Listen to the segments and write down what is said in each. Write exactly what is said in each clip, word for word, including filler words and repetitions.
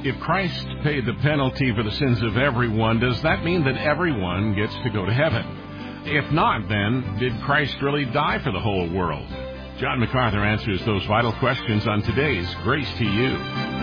If Christ paid the penalty for the sins of everyone, does that mean that everyone gets to go to heaven? If not, then, did Christ really die for the whole world? John MacArthur answers those vital questions on today's Grace to You.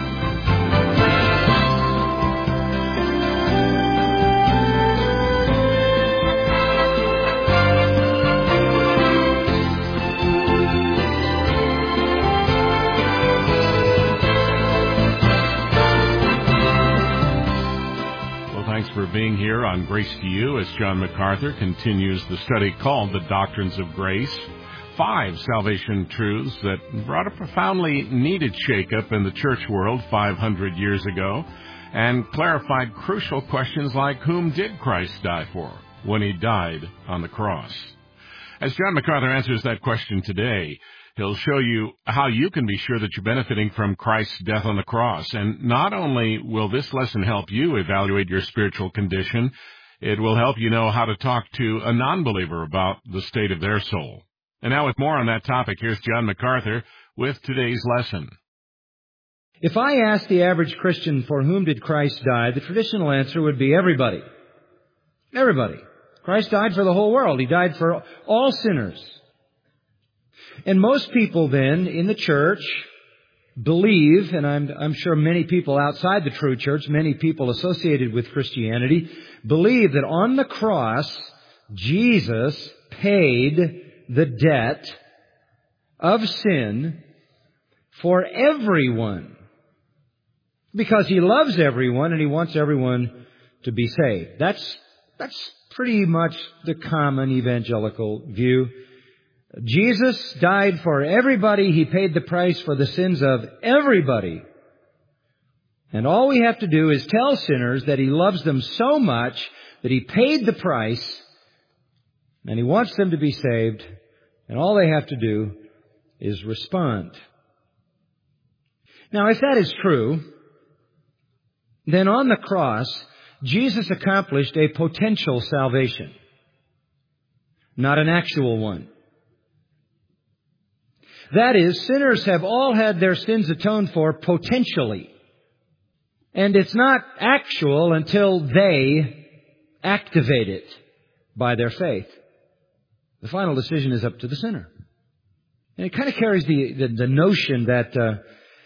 For being here on Grace to You as John MacArthur continues the study called The Doctrines of Grace. Five salvation truths that brought a profoundly needed shakeup in the church world five hundred years ago and clarified crucial questions like whom did Christ die for when he died on the cross? As John MacArthur answers that question today, he'll show you how you can be sure that you're benefiting from Christ's death on the cross. And not only will this lesson help you evaluate your spiritual condition, it will help you know how to talk to a non-believer about the state of their soul. And now with more on that topic, here's John MacArthur with today's lesson. If I asked the average Christian for whom did Christ die, the traditional answer would be everybody. Everybody. Christ died for the whole world. He died for all sinners. And most people then in the church believe, and I'm, I'm sure many people outside the true church, many people associated with Christianity, believe that on the cross, Jesus paid the debt of sin for everyone. Because He loves everyone and He wants everyone to be saved. That's, that's pretty much the common evangelical view. Jesus died for everybody. He paid the price for the sins of everybody. And all we have to do is tell sinners that He loves them so much that He paid the price and He wants them to be saved. And all they have to do is respond. Now, if that is true, then on the cross, Jesus accomplished a potential salvation, not an actual one. That is, sinners have all had their sins atoned for potentially. And it's not actual until they activate it by their faith. The final decision is up to the sinner. And it kind of carries the, the, the notion that uh,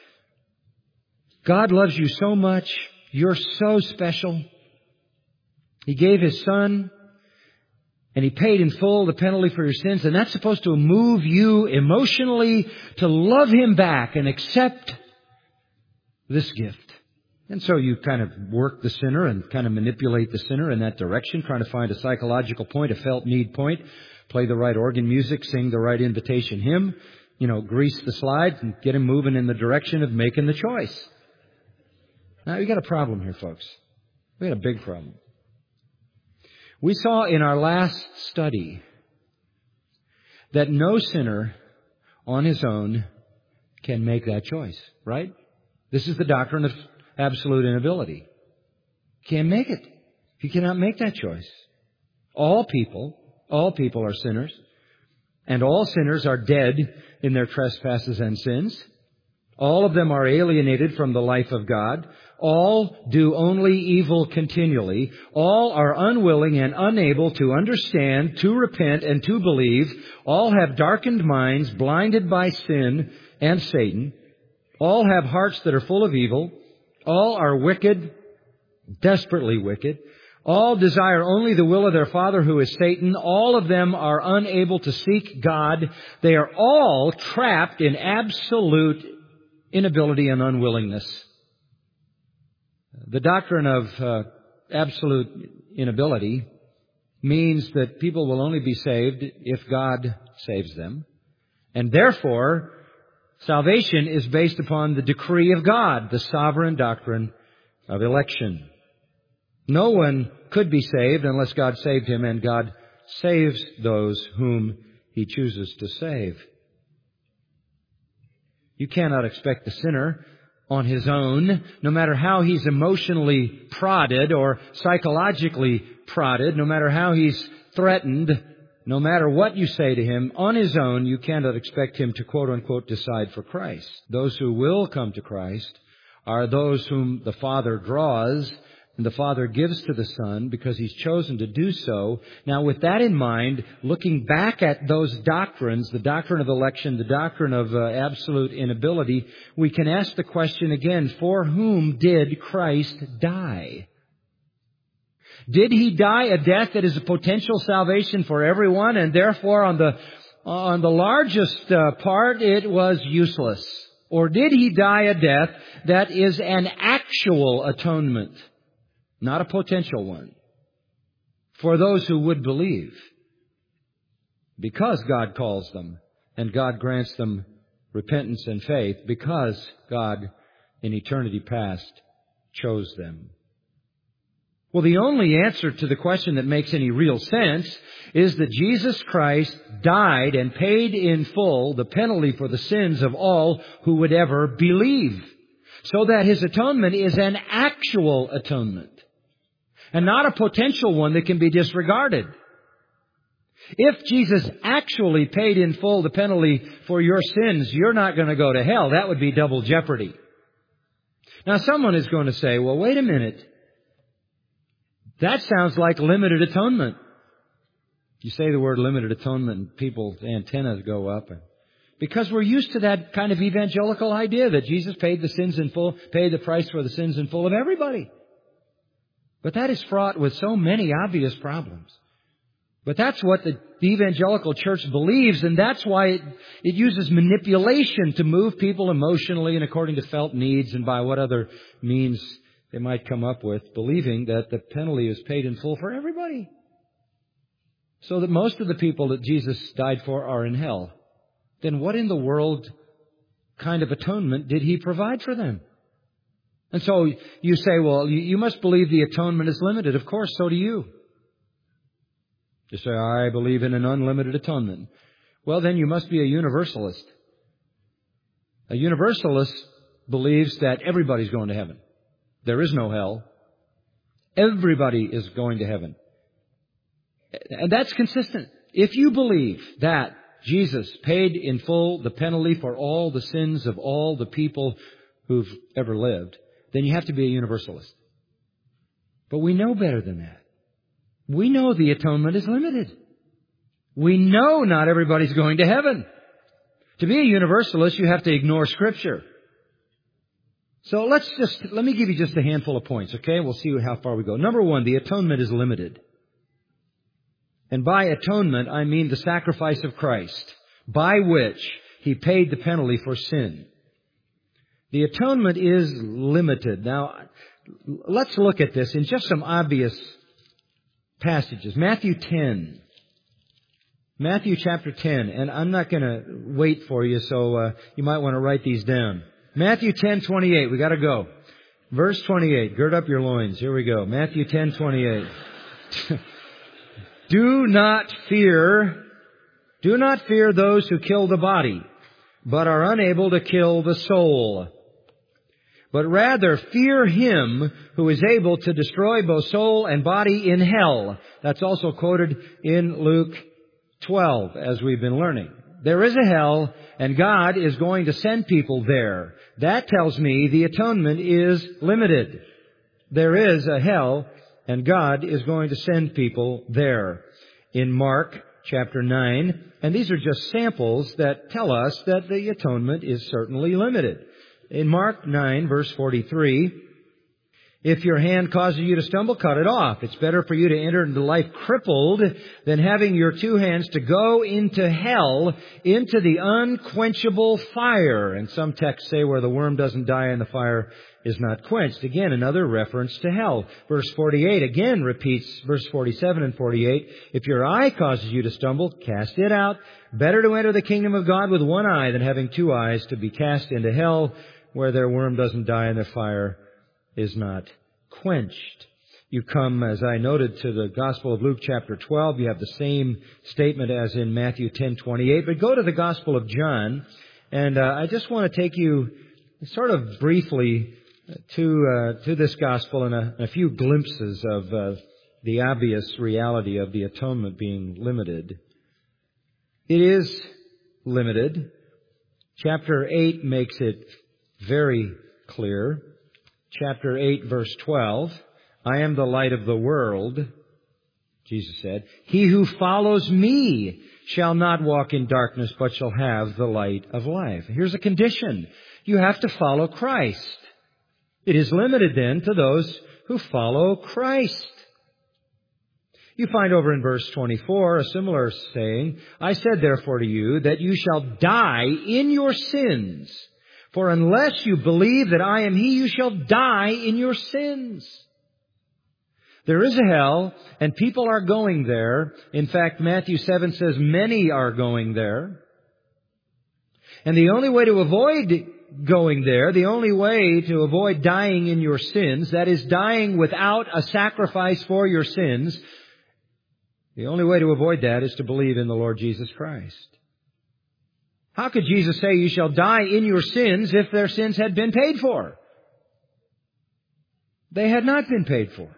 God loves you so much, you're so special. He gave His Son, and He paid in full the penalty for your sins, and that's supposed to move you emotionally to love Him back and accept this gift. And so you kind of work the sinner and kind of manipulate the sinner in that direction, trying to find a psychological point, a felt need point, play the right organ music, sing the right invitation hymn, you know, grease the slides and get him moving in the direction of making the choice. Now, we got a problem here, folks. We got a big problem. We saw in our last study that no sinner on his own can make that choice, right? This is the doctrine of absolute inability. Can't make it. He cannot make that choice. All people, all people are sinners, and all sinners are dead in their trespasses and sins. All of them are alienated from the life of God. All do only evil continually. All are unwilling and unable to understand, to repent, and to believe. All have darkened minds, blinded by sin and Satan. All have hearts that are full of evil. All are wicked, desperately wicked. All desire only the will of their father who is Satan. All of them are unable to seek God. They are all trapped in absolute inability and unwillingness. The doctrine of uh, absolute inability means that people will only be saved if God saves them. And therefore, salvation is based upon the decree of God, the sovereign doctrine of election. No one could be saved unless God saved him, and God saves those whom He chooses to save. You cannot expect the sinner on his own, no matter how he's emotionally prodded or psychologically prodded, no matter how he's threatened, no matter what you say to him, on his own, you cannot expect him to quote-unquote decide for Christ. Those who will come to Christ are those whom the Father draws, and the Father gives to the Son because He's chosen to do so. Now, with that in mind, looking back at those doctrines, the doctrine of election, the doctrine of uh, absolute inability, we can ask the question again, for whom did Christ die? Did He die a death that is a potential salvation for everyone, and therefore on the on the largest uh, part it was useless? Or did He die a death that is an actual atonement? Not a potential one. For those who would believe. Because God calls them and God grants them repentance and faith. Because God in eternity past chose them. Well, the only answer to the question that makes any real sense is that Jesus Christ died and paid in full the penalty for the sins of all who would ever believe. So that His atonement is an actual atonement. And not a potential one that can be disregarded. If Jesus actually paid in full the penalty for your sins, you're not going to go to hell. That would be double jeopardy. Now someone is going to say, well, wait a minute. That sounds like limited atonement. You say the word limited atonement and people's antennas go up. Because we're used to that kind of evangelical idea that Jesus paid the sins in full, paid the price for the sins in full of everybody. But that is fraught with so many obvious problems. But that's what the evangelical church believes, and that's why it, it uses manipulation to move people emotionally and according to felt needs and by what other means they might come up with, believing that the penalty is paid in full for everybody. So that most of the people that Jesus died for are in hell. Then what in the world kind of atonement did He provide for them? And so you say, well, you must believe the atonement is limited. Of course, so do you. You say, I believe in an unlimited atonement. Well, then you must be a universalist. A universalist believes that everybody's going to heaven. There is no hell. Everybody is going to heaven. And that's consistent. If you believe that Jesus paid in full the penalty for all the sins of all the people who've ever lived, then you have to be a universalist. But we know better than that. We know the atonement is limited. We know not everybody's going to heaven. To be a universalist, you have to ignore Scripture. So let's just, let me give you just a handful of points, okay? We'll see how far we go. Number one, the atonement is limited. And by atonement, I mean the sacrifice of Christ, by which He paid the penalty for sin. The atonement is limited. Now, let's look at this in just some obvious passages. Matthew ten. Matthew chapter ten. And I'm not going to wait for you, so uh, you might want to write these down. Matthew ten twenty-eight. We got to go. Verse twenty-eight. Gird up your loins. Here we go. Matthew ten twenty-eight. Do not fear, do not fear those who kill the body, but are unable to kill the soul. But rather fear Him who is able to destroy both soul and body in hell. That's also quoted in Luke twelve, as we've been learning. There is a hell, and God is going to send people there. That tells me the atonement is limited. There is a hell, and God is going to send people there. In Mark chapter nine, and these are just samples that tell us that the atonement is certainly limited. In Mark nine, verse forty-three, if your hand causes you to stumble, cut it off. It's better for you to enter into life crippled than having your two hands to go into hell, into the unquenchable fire. And some texts say where the worm doesn't die and the fire is not quenched. Again, another reference to hell. Verse forty-eight again repeats verse forty-seven and forty-eight. If your eye causes you to stumble, cast it out. Better to enter the kingdom of God with one eye than having two eyes to be cast into hell, where their worm doesn't die and their fire is not quenched. You come, as I noted, to the Gospel of Luke chapter twelve. You have the same statement as in Matthew ten twenty-eight. But go to the Gospel of John, and uh, I just want to take you sort of briefly to uh, to this Gospel and a, a few glimpses of uh, the obvious reality of the atonement being limited. It is limited. Chapter eight makes it very clear. chapter eight, verse twelve, I am the light of the world, Jesus said, he who follows me shall not walk in darkness, but shall have the light of life. Here's a condition. You have to follow Christ. It is limited then to those who follow Christ. You find over in verse twenty-four a similar saying, I said therefore to you that you shall die in your sins. For unless you believe that I am He, you shall die in your sins. There is a hell, and people are going there. In fact, Matthew seven says many are going there. And the only way to avoid going there, the only way to avoid dying in your sins, that is dying without a sacrifice for your sins, the only way to avoid that is to believe in the Lord Jesus Christ. How could Jesus say you shall die in your sins if their sins had been paid for? They had not been paid for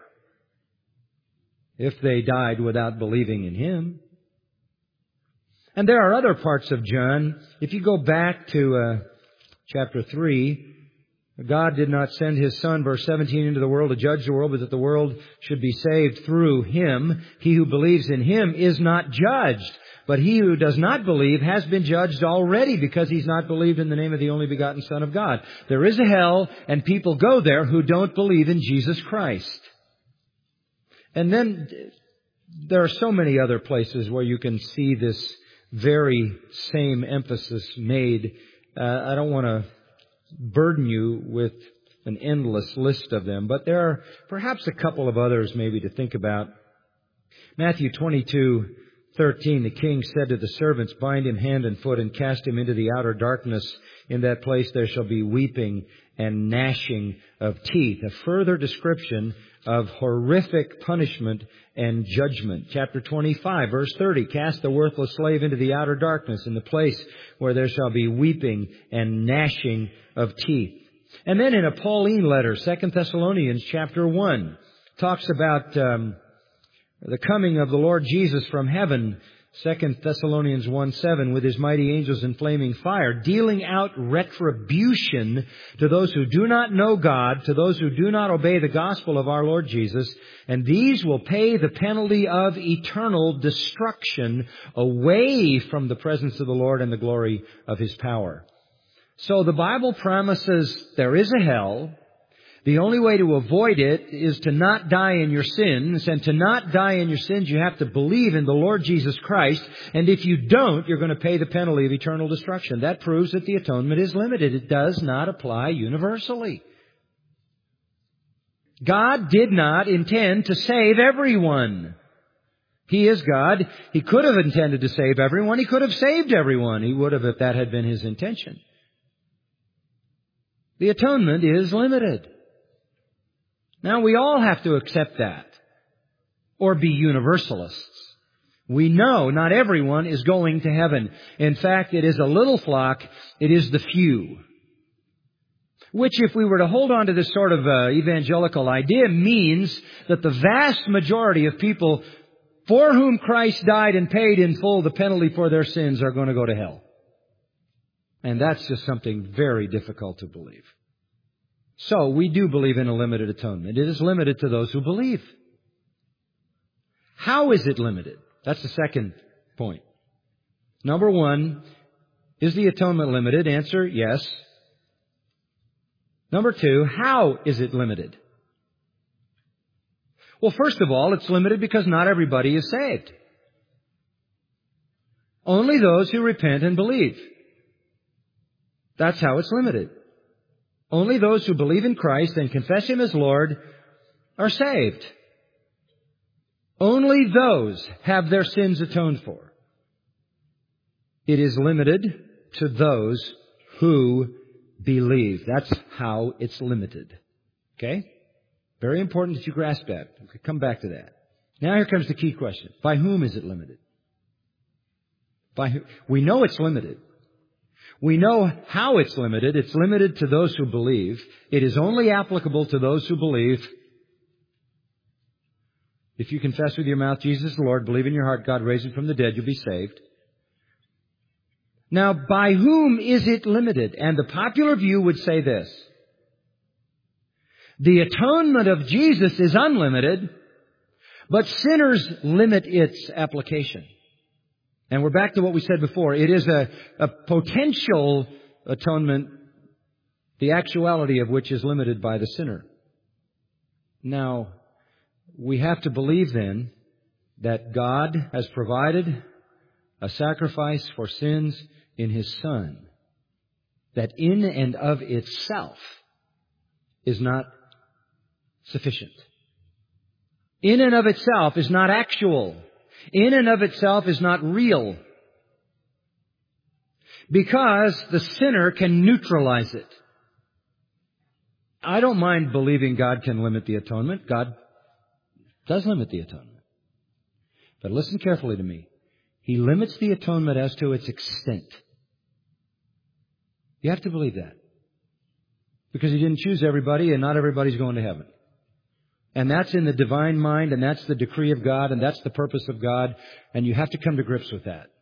if they died without believing in Him. And there are other parts of John. If you go back to uh, chapter three, God did not send His Son, verse seventeen, into the world to judge the world, but that the world should be saved through Him. He who believes in Him is not judged. But he who does not believe has been judged already because he's not believed in the name of the only begotten Son of God. There is a hell, and people go there who don't believe in Jesus Christ. And then there are so many other places where you can see this very same emphasis made. Uh, I don't want to burden you with an endless list of them, but there are perhaps a couple of others maybe to think about. Matthew twenty-two thirteen, the king said to the servants, bind him hand and foot and cast him into the outer darkness. In that place there shall be weeping and gnashing of teeth. A further description of horrific punishment and judgment. Chapter twenty-five, verse thirty, cast the worthless slave into the outer darkness, in the place where there shall be weeping and gnashing of teeth. And then in a Pauline letter, Second Thessalonians chapter one, talks about um, the coming of the Lord Jesus from heaven, Second Thessalonians one seven, with His mighty angels in flaming fire, dealing out retribution to those who do not know God, to those who do not obey the gospel of our Lord Jesus, and these will pay the penalty of eternal destruction away from the presence of the Lord and the glory of His power. So the Bible promises there is a hell. The only way to avoid it is to not die in your sins. And to not die in your sins, you have to believe in the Lord Jesus Christ. And if you don't, you're going to pay the penalty of eternal destruction. That proves that the atonement is limited. It does not apply universally. God did not intend to save everyone. He is God. He could have intended to save everyone. He could have saved everyone. He would have if that had been His intention. The atonement is limited. Now, we all have to accept that or be universalists. We know not everyone is going to heaven. In fact, it is a little flock. It is the few. Which, if we were to hold on to this sort of uh, evangelical idea, means that the vast majority of people for whom Christ died and paid in full the penalty for their sins are going to go to hell. And that's just something very difficult to believe. So, we do believe in a limited atonement. It is limited to those who believe. How is it limited? That's the second point. Number one, is the atonement limited? Answer, yes. Number two, how is it limited? Well, first of all, it's limited because not everybody is saved. Only those who repent and believe. That's how it's limited. Only those who believe in Christ and confess Him as Lord are saved. Only those have their sins atoned for. It is limited to those who believe. That's how it's limited. Okay? Very important that you grasp that. We could come back to that. Now here comes the key question. By whom is it limited? By who? We know it's limited. We know how it's limited. It's limited to those who believe. It is only applicable to those who believe. If you confess with your mouth Jesus is the Lord, believe in your heart God raised Him from the dead, you'll be saved. Now, by whom is it limited? And the popular view would say this, The atonement of Jesus is unlimited, but sinners limit its application. And we're back to what we said before. It is a, a potential atonement, the actuality of which is limited by the sinner. Now, we have to believe then that God has provided a sacrifice for sins in His Son, that in and of itself is not sufficient. In and of itself is not actual. In and of itself is not real. Because the sinner can neutralize it. I don't mind believing God can limit the atonement. God does limit the atonement. But listen carefully to me. He limits the atonement as to its extent. You have to believe that. Because He didn't choose everybody, and not everybody's going to heaven. And that's in the divine mind, and that's the decree of God, and that's the purpose of God, and you have to come to grips with that.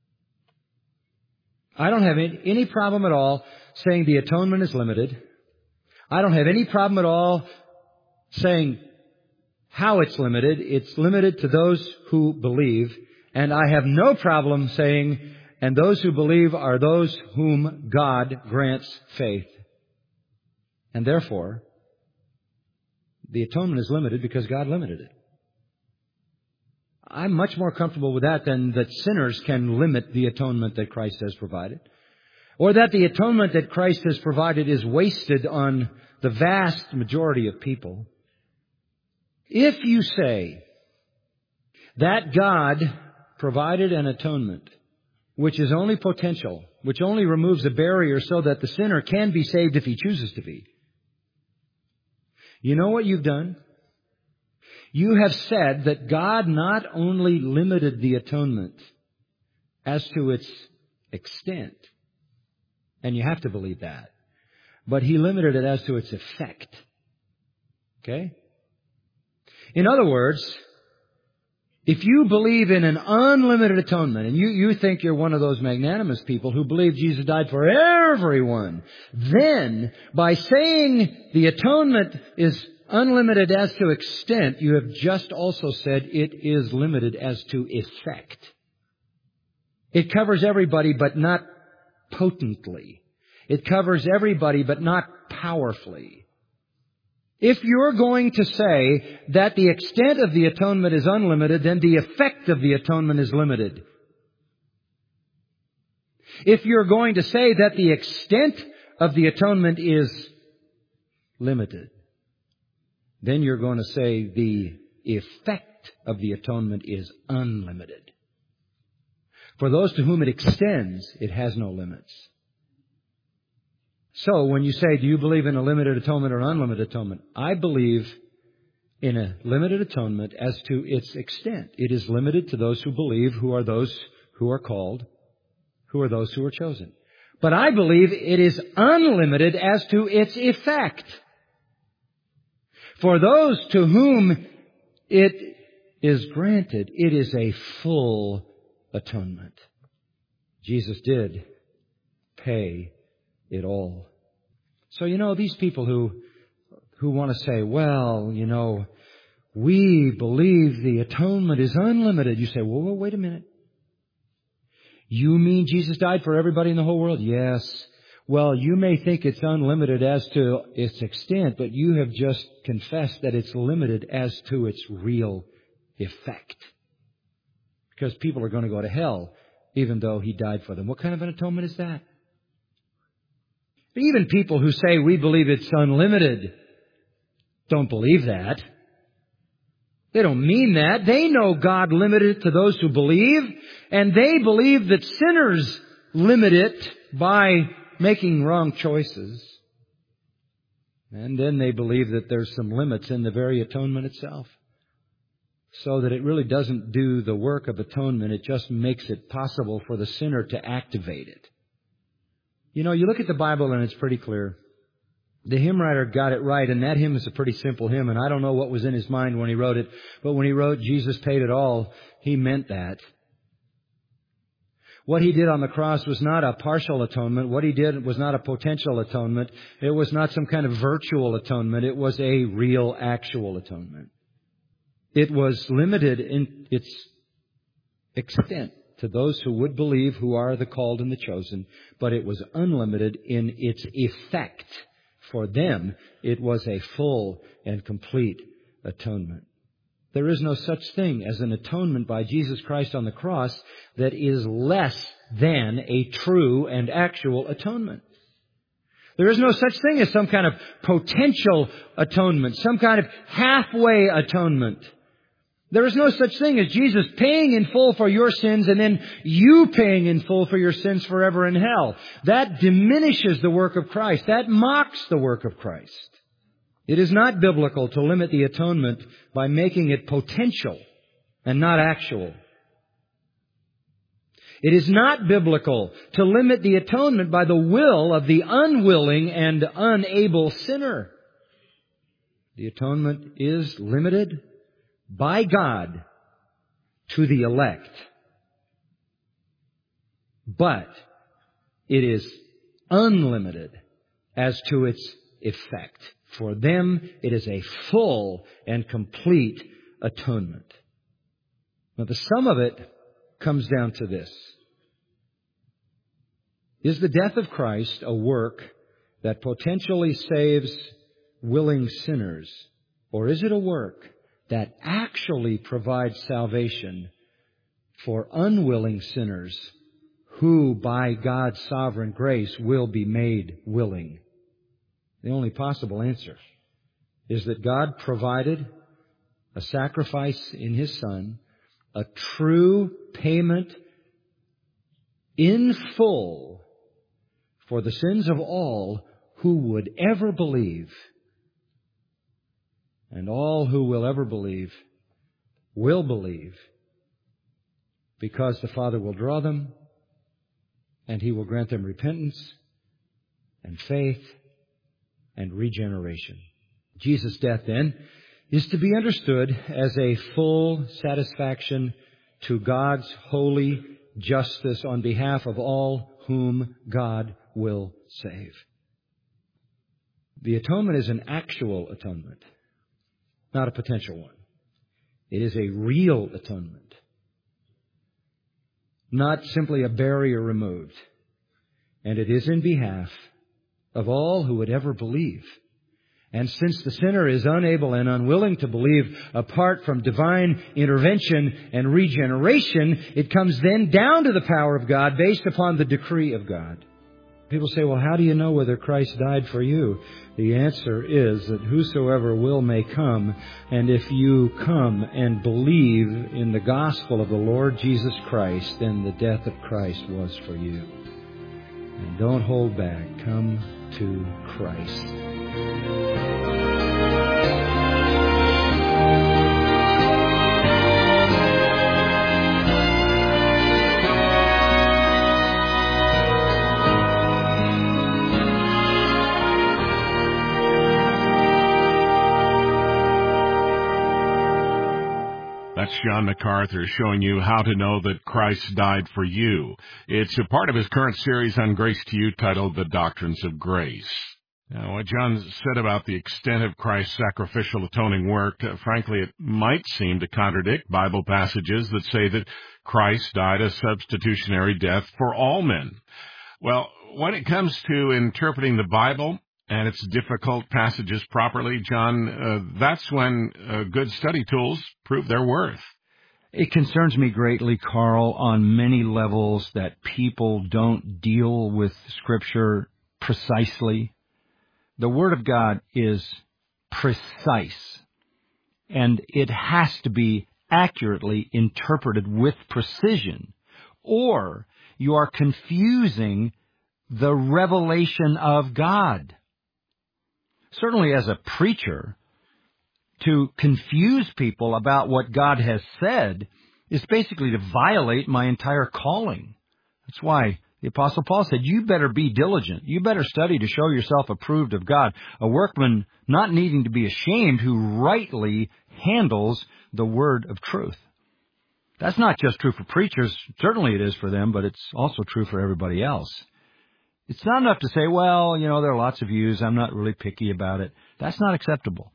I don't have any problem at all saying the atonement is limited. I don't have any problem at all saying how it's limited. It's limited to those who believe. And I have no problem saying, and those who believe are those whom God grants faith. And therefore, the atonement is limited because God limited it. I'm much more comfortable with that than that sinners can limit the atonement that Christ has provided. Or that the atonement that Christ has provided is wasted on the vast majority of people. If you say that God provided an atonement which is only potential, which only removes a barrier so that the sinner can be saved if he chooses to be, you know what you've done? You have said that God not only limited the atonement as to its extent, and you have to believe that, but He limited it as to its effect. Okay? In other words, if you believe in an unlimited atonement, and you, you think you're one of those magnanimous people who believe Jesus died for everyone, then by saying the atonement is unlimited as to extent, you have just also said it is limited as to effect. It covers everybody but not potently. It covers everybody but not powerfully. If you're going to say that the extent of the atonement is unlimited, then the effect of the atonement is limited. If you're going to say that the extent of the atonement is limited, then you're going to say the effect of the atonement is unlimited. For those to whom it extends, it has no limits. So when you say, do you believe in a limited atonement or unlimited atonement? I believe in a limited atonement as to its extent. It is limited to those who believe, who are those who are called, who are those who are chosen. But I believe it is unlimited as to its effect. For those to whom it is granted, it is a full atonement. Jesus did pay it all. So, you know, these people who who want to say, well, you know, we believe the atonement is unlimited. You say, well, well, wait a minute. You mean Jesus died for everybody in the whole world? Yes. Well, you may think it's unlimited as to its extent, but you have just confessed that it's limited as to its real effect. Because people are going to go to hell even though He died for them. What kind of an atonement is that? Even people who say we believe it's unlimited don't believe that. They don't mean that. They know God limited it to those who believe, and they believe that sinners limit it by making wrong choices. And then they believe that there's some limits in the very atonement itself. So that it really doesn't do the work of atonement. It just makes it possible for the sinner to activate it. You know, you look at the Bible and it's pretty clear. The hymn writer got it right, and that hymn is a pretty simple hymn, and I don't know what was in his mind when he wrote it, but when he wrote Jesus paid it all, he meant that. What He did on the cross was not a partial atonement. What He did was not a potential atonement. It was not some kind of virtual atonement. It was a real, actual atonement. It was limited in its extent to those who would believe, who are the called and the chosen, but it was unlimited in its effect. For them, it was a full and complete atonement. There is no such thing as an atonement by Jesus Christ on the cross that is less than a true and actual atonement. There is no such thing as some kind of potential atonement, some kind of halfway atonement. There is no such thing as Jesus paying in full for your sins and then you paying in full for your sins forever in hell. That diminishes the work of Christ. That mocks the work of Christ. It is not biblical to limit the atonement by making it potential and not actual. It is not biblical to limit the atonement by the will of the unwilling and unable sinner. The atonement is limited by God to the elect. But it is unlimited as to its effect. For them, it is a full and complete atonement. Now, the sum of it comes down to this. Is the death of Christ a work that potentially saves willing sinners? Or is it a work that actually provides salvation for unwilling sinners who, by God's sovereign grace, will be made willing? The only possible answer is that God provided a sacrifice in His Son, a true payment in full for the sins of all who would ever believe. And all who will ever believe will believe because the Father will draw them and He will grant them repentance and faith and regeneration. Jesus' death, then, is to be understood as a full satisfaction to God's holy justice on behalf of all whom God will save. The atonement is an actual atonement, not a potential one. It is a real atonement, not simply a barrier removed. And it is in behalf of all who would ever believe. And since the sinner is unable and unwilling to believe apart from divine intervention and regeneration, it comes then down to the power of God based upon the decree of God. People say, well, how do you know whether Christ died for you? The answer is that whosoever will may come, and if you come and believe in the gospel of the Lord Jesus Christ, then the death of Christ was for you. And don't hold back. Come to Christ. That's John MacArthur showing you how to know that Christ died for you. It's a part of his current series on Grace to You titled The Doctrines of Grace. Now, what John said about the extent of Christ's sacrificial atoning work, uh, frankly, it might seem to contradict Bible passages that say that Christ died a substitutionary death for all men. Well, when it comes to interpreting the Bible and its difficult passages properly, John, uh, that's when uh, good study tools prove their worth. It concerns me greatly, Carl, on many levels that people don't deal with Scripture precisely. The Word of God is precise, and it has to be accurately interpreted with precision, or you are confusing the revelation of God. Certainly as a preacher, to confuse people about what God has said is basically to violate my entire calling. That's why the Apostle Paul said, you better be diligent. You better study to show yourself approved of God, a workman not needing to be ashamed who rightly handles the word of truth. That's not just true for preachers. Certainly it is for them, but it's also true for everybody else. It's not enough to say, well, you know, there are lots of views. I'm not really picky about it. That's not acceptable.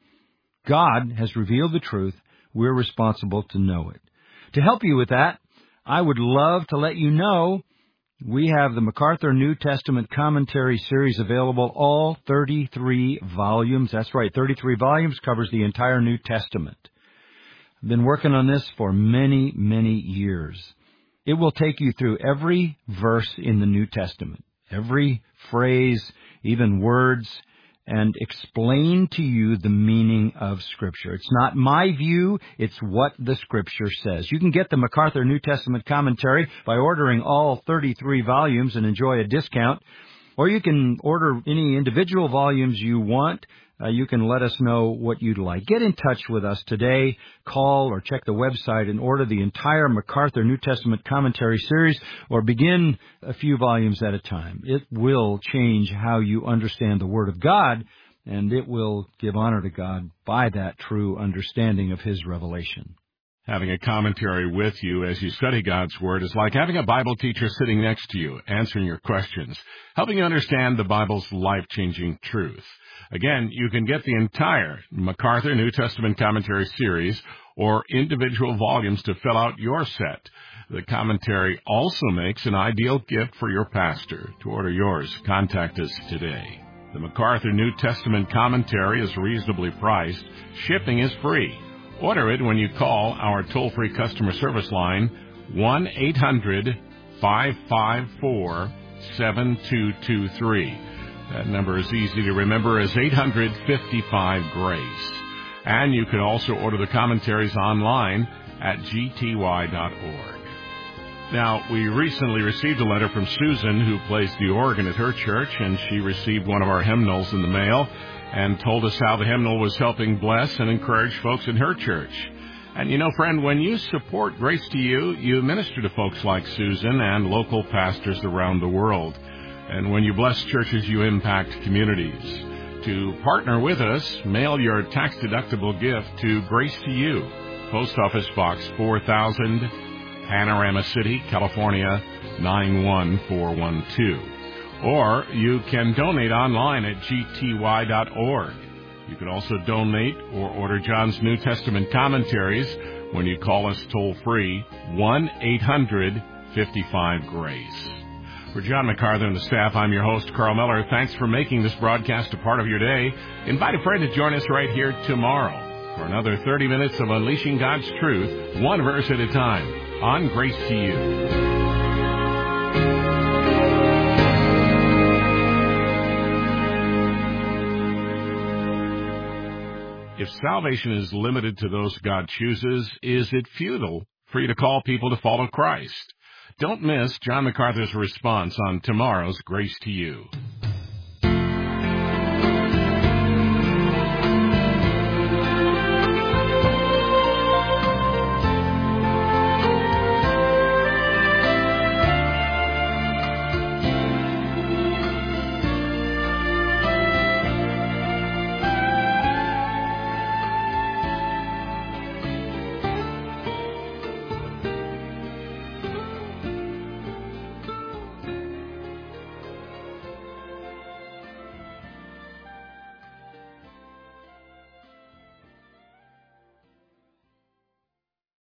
God has revealed the truth. We're responsible to know it. To help you with that, I would love to let you know we have the MacArthur New Testament Commentary Series available, all thirty-three volumes. That's right, thirty-three volumes covers the entire New Testament. I've been working on this for many, many years. It will take you through every verse in the New Testament, every phrase, even words, and explain to you the meaning of Scripture. It's not my view, it's what the Scripture says. You can get the MacArthur New Testament Commentary by ordering all thirty-three volumes and enjoy a discount, or you can order any individual volumes you want. Uh, you can let us know what you'd like. Get in touch with us today. Call or check the website and order the entire MacArthur New Testament Commentary Series, or begin a few volumes at a time. It will change how you understand the Word of God, and it will give honor to God by that true understanding of His revelation. Having a commentary with you as you study God's Word is like having a Bible teacher sitting next to you, answering your questions, helping you understand the Bible's life-changing truth. Again, you can get the entire MacArthur New Testament Commentary Series or individual volumes to fill out your set. The commentary also makes an ideal gift for your pastor. To order yours, contact us today. The MacArthur New Testament Commentary is reasonably priced. Shipping is free. Order it when you call our toll-free customer service line, one eight hundred, five five four, seven two two three. That number is easy to remember as eight hundred, fifty-five, GRACE. And you can also order the commentaries online at g t y dot org. Now, we recently received a letter from Susan, who plays the organ at her church, and she received one of our hymnals in the mail and told us how the hymnal was helping bless and encourage folks in her church. And you know, friend, when you support Grace to You, you minister to folks like Susan and local pastors around the world. And when you bless churches, you impact communities. To partner with us, mail your tax-deductible gift to Grace to You, Post Office Box four thousand, Panorama City, California, nine one four one two. Or you can donate online at g t y dot org. You can also donate or order John's New Testament commentaries when you call us toll-free, one eight hundred, fifty-five, GRACE. For John MacArthur and the staff, I'm your host, Carl Miller. Thanks for making this broadcast a part of your day. Invite a friend to join us right here tomorrow for another thirty minutes of unleashing God's truth, one verse at a time, on Grace to You. If salvation is limited to those God chooses, is it futile for you to call people to follow Christ? Don't miss John MacArthur's response on tomorrow's Grace to You.